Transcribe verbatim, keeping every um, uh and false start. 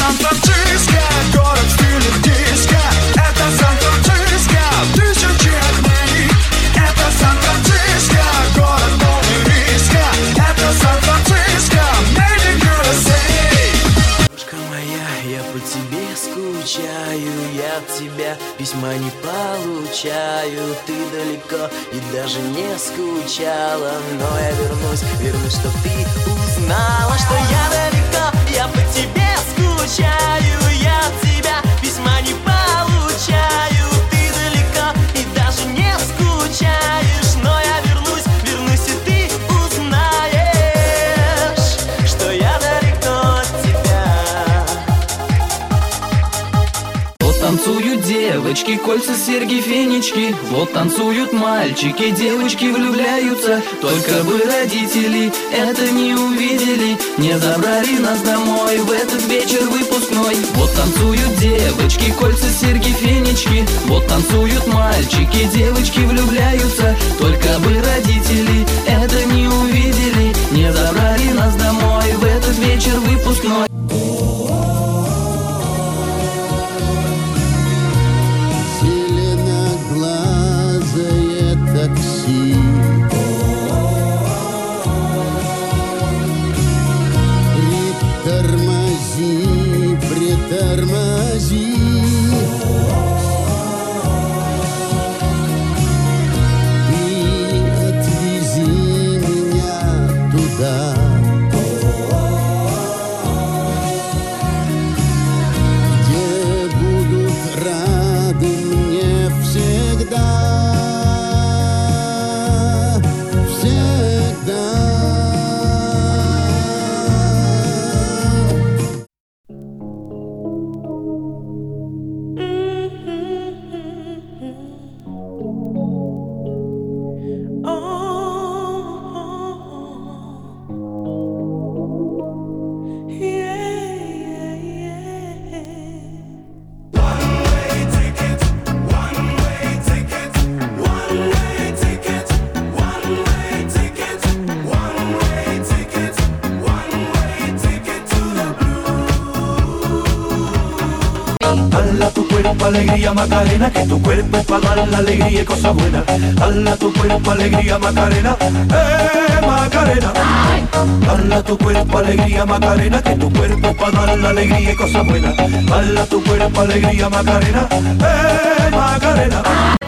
Сан-Франциско, город в стиле диско. Это Сан-Франциско, тысячи огней. Это Сан-Франциско, город полный риска. Это Сан-Франциско, made in ю эс эй. Девушка моя, я по тебе скучаю, я от тебя письма не получаю. Ты далеко и даже не скучала, но я вернусь, вернусь, чтоб ты узнала, что я далеко, я по тебе скучаю, я от тебя письма не получаю. Ты далеко и даже не скучаешь, но я вернусь, вернусь, и ты узнаешь, что я далеко от тебя. Вот танцуют девочки, кольца, серьги, фенечки. Вот танцуют мальчики, девочки влюбляются. Только бы родители это не увидели, не забрали нас домой в этот вечер выпускной. Вот танцуют девочки, кольца, серьги, фенечки. Вот танцуют мальчики, девочки влюбляются. Только бы родители это не увидели, не забрали нас домой в этот вечер выпускной. Такси. Притормози, притормози. Ты отвези меня туда, где будут рады мне всегда. Dala tu cuerpo alegría Macarena, que tu cuerpo es para dar la alegría y cosas buenas. Dala tu cuerpo alegría Macarena, eh Macarena. Dala tu cuerpo alegría Macarena, que tu cuerpo es para dar la alegría y cosas buenas. Dala tu cuerpo alegría Macarena, eh Macarena.